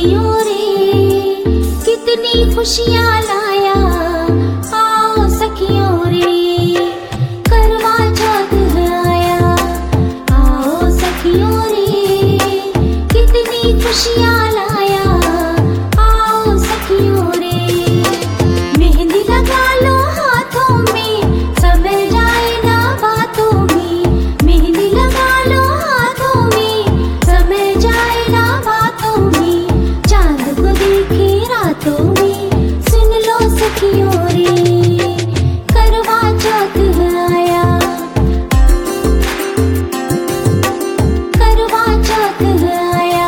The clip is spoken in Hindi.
सखियों रे, कितनी खुशियाँ लाया आओ सखियों रे। करवा चौथ आया आओ सखियों रे, कितनी खुशियाँ लाया आओ सखियों रे। मेहंदी लगा लो हाथों में, समय जाए ना बातों में। मेहंदी लगा लो हाथों में, समय जाए ना बातों में। चांद को देखे रातों में, सुन लो सखियों रे, करवा चौथ आया, करवा चौथ आया।